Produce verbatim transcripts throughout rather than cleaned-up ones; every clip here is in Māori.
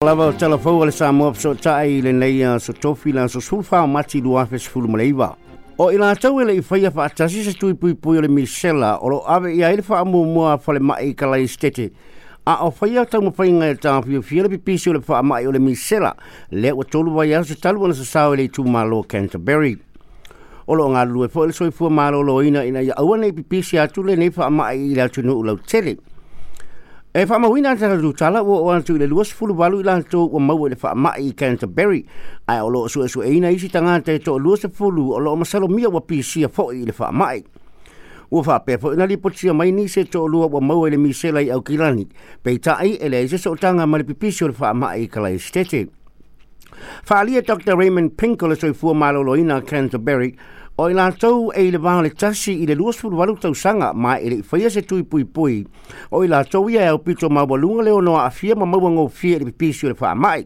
Lava telefou le sa mo so tai le nei so tofi la so sulfa mati lua fe fulu maleva. O ila tau ele faia fa tasi se tui pui pui le misela o lo ave ia ele fa mo mo fa le mai kala estete. A o faia tau mo fainga e ta fi fi le pipisi le fa mai o le misela le o tolu vai a se talu na sa ele tu malo Canterbury. O lo nga lu fo le so fu malo lo ina ina ia au nei pipisi atu le nei fa mai ila tunu lo tele. E fa mawina ta lu tala o o tu le luas fulu balu ila to o mau le fa mai Canterbury ai o lo so so e ina isi tanga te to luas fulu o lo masalo mia wa pisi fo i le fa mai o fa pe fo ina li potsia mai ni se to lu o mau le misela i au kilani pe tai ele se so tanga ma le pipisi o le fa mai kala estete fa ali Doctor Raymond Pinkle so fu malo lo ina Canterbury o ila tau e le vale tasi i le luas fulu walu tau sanga ma e le whaia se tui pui pui. O ila tau ia e o pito ma walunga leo noa a fia ma maua ngau fia le pipisi o le wha mai.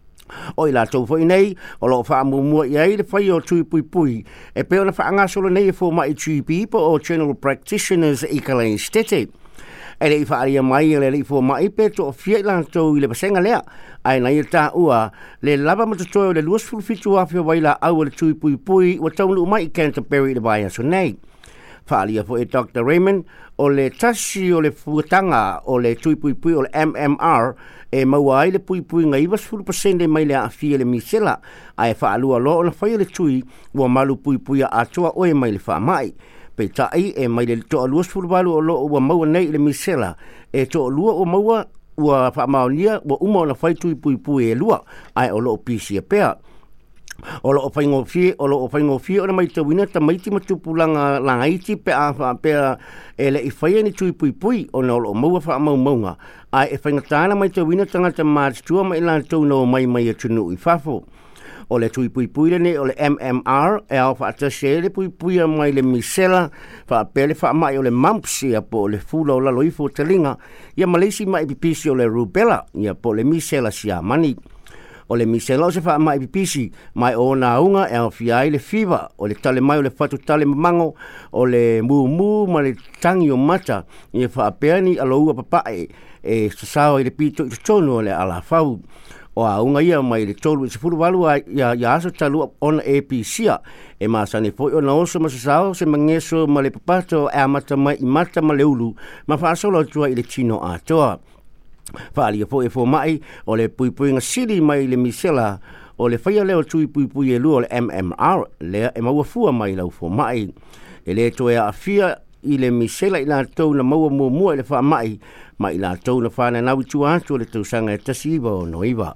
O ila tau fo nei o lo wha mumua i ai le whaia o tui pui pui. E peo na wha angasolo nei e fo mai G P o General Practitioners i kala instete. E le i whaaria mai e le le i fo mai pe to o fia i lan tau i le pasenga lea. Ai na i ta ua le lava matatoe le luas fulfitu a fia waila au le tui pui pui wa taunu mai i Canterbury le vai aso nei. Whaaria fo e Doctor Raymond o le tasi o le fuatanga o le tui pui pui o le M M R e maua ai le pui pui ngai was fulu pasende mai le a fia le misela ai whaalua lo o na whaia le tui ua malu pui pui a atoa oe mai le wha mai. Pe tai e mai le toa luas fulu balu o lo ua maua nei le misela e toa lua o maua ua whaamaonia ua uma o na whai tui pui pui e lua ai o lo pisi a pea. O lo whaingo fie, o lo whaingo fie o na mai tawina ta maiti matupu langa langa iti pe a wha pea e le i whaia ni tui pui pui o na o lo maua whaamau maunga ai e whainga tāna mai tawina tangata mātua mai lan tau no mai mai a tunu i whafo. O le tui pui pui ne o le M M R e au whaatase le pui pui a mai le misela wha pele wha mai o le mumps ia po le fula o la loifo talinga ia malesi mai pipisi o le rubella ia po le misela sia mani. O le misela o se wha mai pipisi mai o na unga e au fiai le fiva o le tale mai o le whatu tale mamango o le mu mu ma le tangi o mata ia wha apeani alo ua papae e sasao i le pito i tonu o le ala fau. O a unga ia mai le tolu i se furu walu ia ia aso talu ona A P C-a e maasane foi o na oso masasao se mangeso ma le papato e amata mai i mata ma le ulu ma whaasolo atua i le tino atoa. Whaalia foi e fo mai o le pui pui nga siri mai le misela o le whaia leo tui pui pui e lua o le M M R lea e maua fua mai lau fo mai. E le toe a fia i le misela i la tau na maua mua mua i le wha mai ma i la tau na whana nau tua atu le tausanga e tasiva o noiva.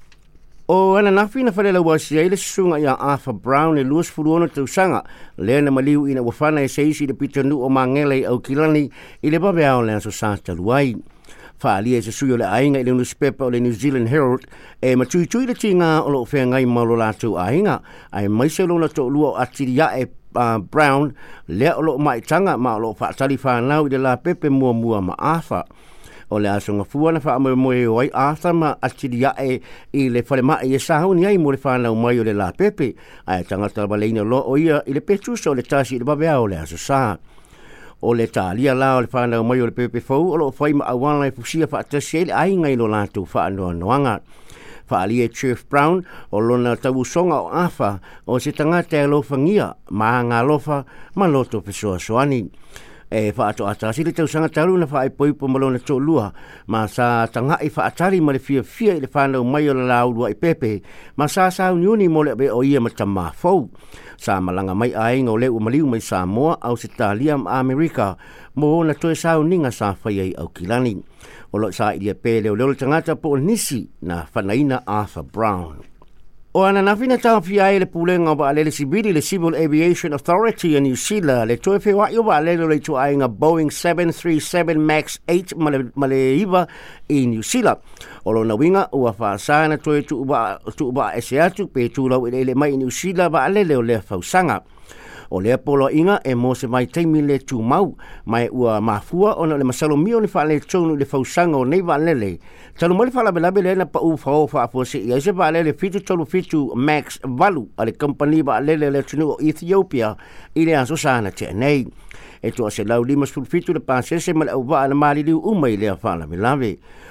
O ana nafi na whalela wasi e le sunga i a Arthur Brown e luas furuona tausanga lea na maliu ina wafana e seisi le pitanu o mangele au kilani i le babe ao lea so sata luai. Whaalia e se sui o le ainga i le newspaper o le New Zealand Herald e matui tui le tinga o lo whea ngai malo lātou ainga ai maise lona to lua o atiria e uh, Brown lea o lo mai tanga ma o lo whaatali whanau i le la pepe mua mua ma Arthur. O le asonga fua na wha amoe moe o ai Arthur ma atiria e i le whale mai e sahau ni ai mo le whanau mai o le la pepe ai tangata waleina lo o ia i le petusa o le tasi i le babea o le aso saa. O le talia la o le whanau mai o le pepe fau o lo whai ma awana e fusia whaatasi e le ai ngai lo lātou whaanoa noanga. Whaalia Chief Brown o lona tau songa o Arthur o se tangata e lofa ngia maa ngā lofa ma loto pesoa soani. E whaato atasi le tausanga taru na whaai poipo malona tō lua ma sa tanga i whaatari ma le fia fia i le whanau mai o la laurua i pepe ma sa sa uniuni mo le o ia ma tama fau. Sa malanga mai ai ngau leu maliu mai Samoa au se talia ma Amerika mo na toe sa uninga sa whaiai au kilani. O lo sa ilia pe leo leo le tangata po nisi na whanaina Arthur Brown. O ana nafina tau fiai le pulenga ba le sibili le Civil Aviation Authority in New Zealand le toe fe wa yo ba le le tu ainga Boeing seven thirty-seven Max eight male male iva i New Zealand. O lo na winga ua fa sana toe tu ba tu ba esiatu pe tu lo le mai New Zealand ba le le le fausanga. O le polo inga e mo se mai taimi le tu mau mai ua mafua ona le masalo mio le fa le tonu le fausanga o nei va lele. Talo mo le fa la bela bela na pa u fa o fa fo se ia se va lele fitu tolu fitu Max Valu ale company ba lele le tunu o Ethiopia i le aso sana te nei. E to se lau lima sul fitu le pasese ma le au va na mali liu umai le fa la bela.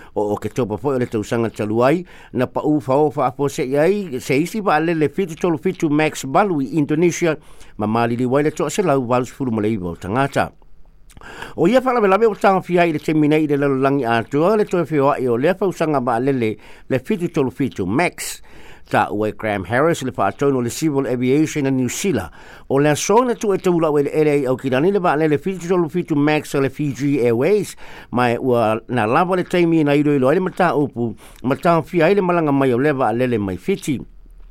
o o ke topa foi o le tausanga taluai na pa u fa o fa po se ai se isi ba le le fitu tolu fitu Max Balu i Indonesia ma mali li wai le to se lau valus fulu malei bo tangata o ia fala vela o tanga fia i le teminei le langi atua le to fio i o le fa usanga ba le le le fitu tolu fitu Max ta ue Graham Harris le whaatono le Civil Aviation in New Zealand. O le sona tu e taula o le L A au kirani le ba le le fitu tolu fitu Max le Fiji Airways mai ua na lava le taimi na iro ilo ele mata upu mata fia ile malanga mai o le ba le le mai fiti.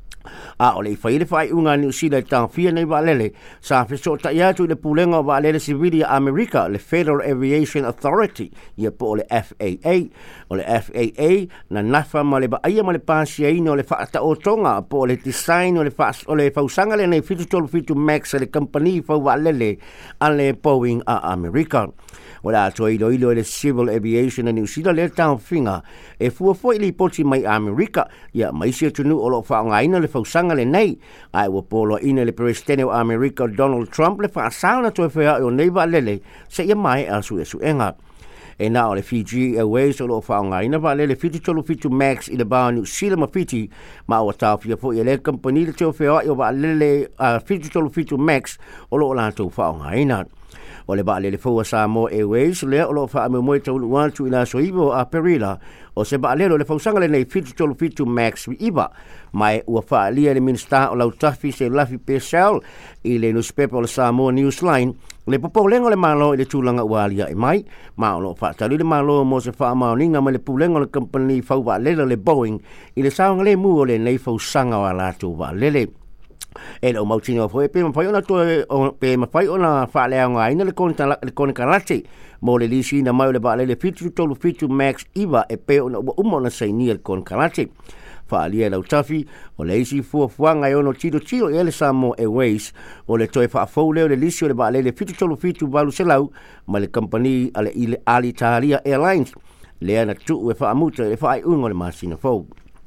A o le fai le fai unga New Zealand tang fia nei ba lele sa fiso ta ia tu le pulenga ba lele Civilia America le Federal Aviation Authority ia po le F A A o le F A A na nafa ma le ba ia ma le pasi ai no le fa ta o tonga po le design o le fa o le fausanga le nei fitu tolu fitu Max le company fa ba lele ale Boeing a America o la to ilo ilo le Civil Aviation in New Zealand le tang finga e fu fo ili poti mai America ia mai sia tunu o lo fa ngaina le fausanga le nei ai wo polo ina le presidente o America Donald Trump le fa sauna to fa o nei va lele se ia mai asu esu enga e na o le Fiji Airways o lo fa ngaina va lele fitu tolu fitu Max i le ba New Zealand ma fiti ma o ta fia fo ile company le to fa o va lele fitu tolu fitu Max o lo la to fa ngaina o le ba le fo Samoa Airways le o lo fa me mo to one to ina so ibo a perila o se ba le le fo sanga le nei fitu tolu fitu Max iba mai ua fa lia le minsta o lau tafi se lafi pesel i le newspaper o le Samoa Newsline le popo lengo le malo i le tūlanga ua alia e mai ma o lo fa tali le malo mo se fa maoninga ma le pulengo le company fau wa lele le Boeing i le saonga le mu o le nei fo sanga wa latu wa lele e lo mautino foi pe ma fai ona to pe ma fai ona fa le nga ina le konta le konka lati mo le lisi na mai le ba le fitu tolu fitu Max iva e pe ona umo na sai ni le konka lati fa alia lau tafi o le isi fua fuanga e ono tiro tiro e le Samoa Airways o le toe fa fau leo le lisi o le ba le le fitu tolu fitu balu se lau ma le company ale ile Alitalia Airlines le ana tu e fa amuta e fa ai ungo le masina fau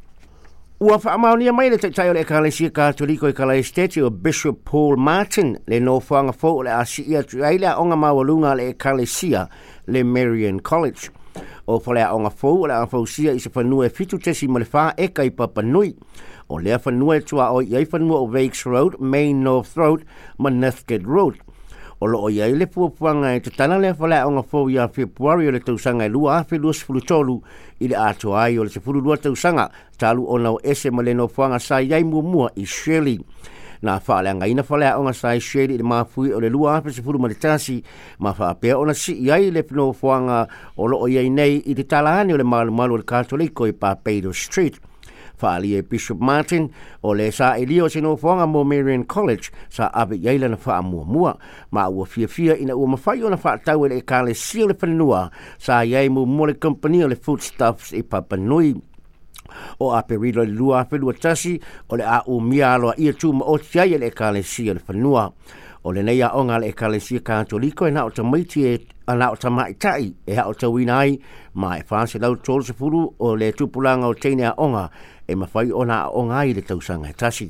ua whaamaunia mai le taitai o le ekalesia katoliko i kala esteti o Bishop Paul Martin le no whanga fo le asi ia tu aile a onga mawalunga le ekalesia le Marian College. O whale a onga fo le a fausia i se whanua e fitu tesi ma le wha eka i Papanui. O lea whanua e tua o iai whanua o Wakes Road, Main North Road, ma Northgate Road. O lo o iai le puapuanga e te tana le whale a onga fo i a Februari o le tausanga e lua a whelua sifuru tolu i le ato ai o le sifuru lua tausanga talu o nao ese ma le no whanga sa iai mua mua i Shirley. Na whaale anga ina whale a onga sa i Shirley i le mafui o le lua a sifuru ma le tasi ma whaapea o na si iai le no whanga o lo o iai nei i te talahani o le malu malu o le Katoliko i Barbados Street. Whaali e Bishop Martin o le sa e lio se no whanga mo Marian College sa abe iaila na wha mua mua ma ua fia fia ina ua mawhai o na wha tau e le kale sio le whanua sa iai mo mo le company o le foodstuffs i Papanui. O a perilo le lua whelua tasi o le a u mia aloa ia tu ma o tiai e le kale sio le whanua. O le nei a onga le ekalesia Katoliko e na o tamaiti e na o tamaitai e ha o tawina ai ma e whanse lau tolu se furu o le tupulanga o teine a onga e mawhai o na onga i le tausanga e tasi.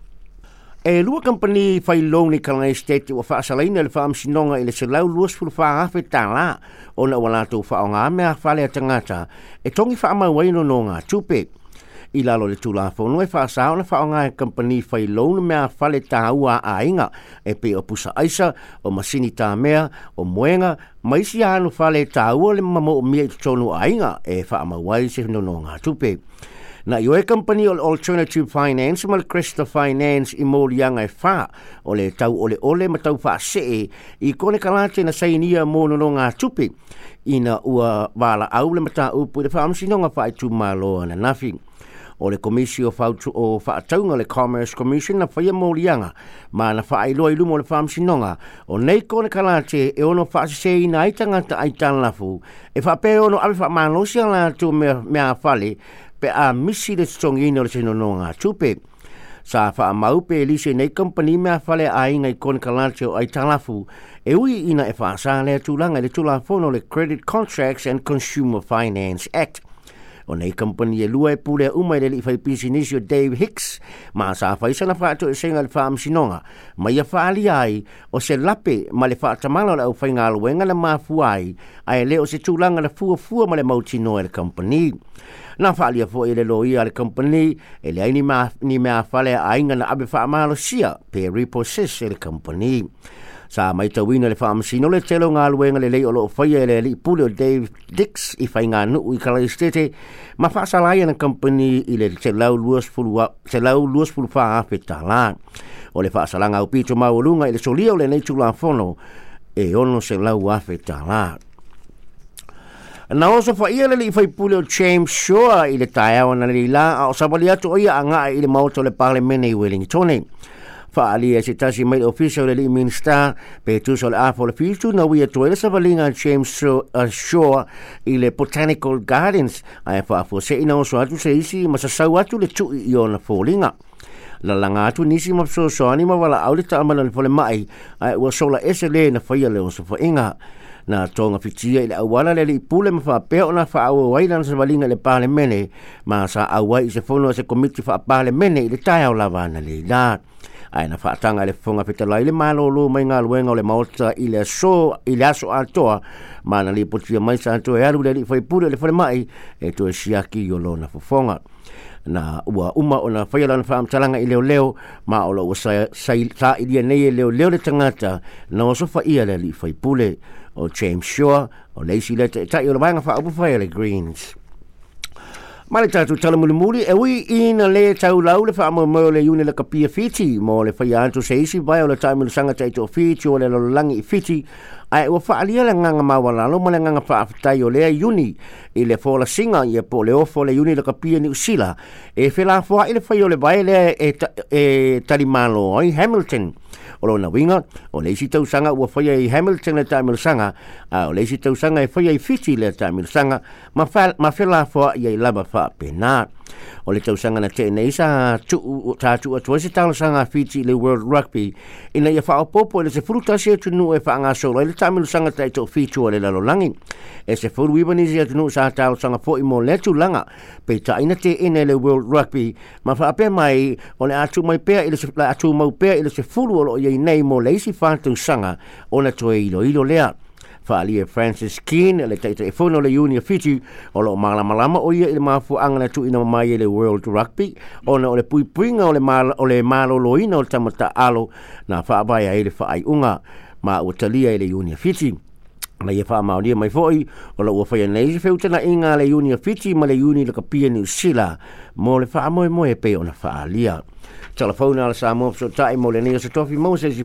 E lua company whai loni kalanga estate o whaasalaina le whaamsinonga i le se lau luas furu whaafe tāla o na walato whaonga mea whale a tangata e tongi whaamawaino no ngā tupe. I lalo le tula fono e whaasao na whaonga e company whai loni mea whale tāua a inga e pe o pusa aisa o masini tā mea o moenga maisi anu whale tāua le mamo o mia i tonu a inga e whaamawai se no no ngā tupe. Na yo e company o Alternative Finance ma le Cresta Finance i mōlianga e wha o le tau ole ole ma tau wha see i kone kalate na sainia mōno no ngā tupi ina ua wala au le mata upu le wha amsinonga wha i tu māloa na nafi. O le komisio o whaataunga le Commerce Commission na whaia mōlianga ma na wha ailoa ilu mo le wha amsinonga o nei kone kalate e ono wha se ina aitangata aitan lafu e wha pe ono awe wha mālosia la tu mea, mea whale pe a misi le tongina le seno no ngā tupe. Sa wha mau pe lise nei company mea whale a inga i kone kalate o ai talafu e ui ina e wha sa le tūlanga le tūlafono le Credit Contracts and Consumer Finance Act. O nei company e lua e pule umai le li fai pisi nisi o Dave Hicks, ma sa fai sana whaato e senga le wha amsinonga, ma ia whaali ai o se lape ma le wha tamala au whai ngā luenga na mafuai, ai leo se tūlanga na fua fua ma le mautino e le company. Na whaalia fo e le loia le company, e le aini ma, ni mea whale a inga na abe wha amalo sia, pe repossess e le company. Sa mai tawina le whaamasino le telo ngā luenga le lei o loo whaia e le li pule o Dave Dix i whai ngā nuu i kala estete, ma whaasalai na company i le te lau luas fulu wha awhi tālā. O le whaasalanga au pito maulunga i le solia o le nei tūlā whono, e ono se lau awhi tālā. Na oso fa ia le li fai pule o James Shaw i le tae na le la o sabali atu o ia anga i le mauto le parlemene i Wellington. Fa ali e se tasi mai official le li minsta pe tu so le afo le fitu na wi atu le savalinga James Shaw i le Botanical Gardens ai fa fo se ina oso atu se isi ma sa sau atu le tu i ona folinga. La langa atu nisi ma so so ani ma wala au le ta amana le fole mai ai wa sola ese le na fa ia le oso fo inga. Na tonga fitia i le awala le li pule ma wha peo na wha awa waila na sa walinga le pale mene ma sa awa i se fono se komiti wha pale mene i le tae au lava na le la. Ai na wha tanga le fonga fitalai le malolo mai ngā luenga o le maota i le aso i le aso atoa ma na li potia mai sa atoa e alu le li whai pule le whare mai e to e siaki i o lo na fufonga. Na ua uma o na whaiala na whaamtalanga i leo leo ma o lo ua sa, sa, sa i lia nei e leo leo le tangata na o sofa ia le li whai pule o James Shaw, o Lacey Leta, e tai o la maanga wha upu whai le Greens. Male tātou tala muli muli, e ui ina le tau lau le wha mo mo le uni le kapia fiti, mo le whai anto se isi vai o le tai mulu sanga taito fiti o le lololangi i fiti, ai ua wha alia le nganga mawala, lo mo le nganga wha afitai o lea uni, i le whola singa, i e po le ofo le uni le kapia ni usila, e whela wha i le whai o le vai le e, e talimalo oi Hamilton, o lo na winga, o leisi tau sanga ua whaia i Hamilton le taimil sanga, a o leisi tau sanga e whaia i Fiti le taimil sanga, ma whela wha i ai lama wha pena. O le tau sanga na te nei sa tātu atua se tau sanga Fiti le World Rugby, ina ia wha o popo le se furutasi e tunu e wha ngā solo, e le taimil sanga taito Fiti o le lalolangi. E se furu ibanisi e tunu sa tau sanga fo i mo le tulanga, pe ta ina te ina le World Rugby, ma wha apea mai, o le atu mai pea, ile se atu mau pea, ile se furu o lo i nei mo leisi whātou sanga o na toe ilo ilo lea. Whaali e Francis Keane, le teita e whono le Uni Fiti, o lo malamalama o ia i le mafu angana tu ina mai e le World Rugby, o na o le pui puinga o le, mal, o le malo loina o le tamata alo, na whaabaya e le whaai unga, ma ua talia e le Uni Fiti. Na ia wha maonia mai foi, o la ua whaia neisi whiutana inga le Uni Fiti, ma le Uni le kapia New Zealand, mo le wha moe moe pe o na whaalia. Telefona ala sa mo so tai mo le nia sa tofi mo se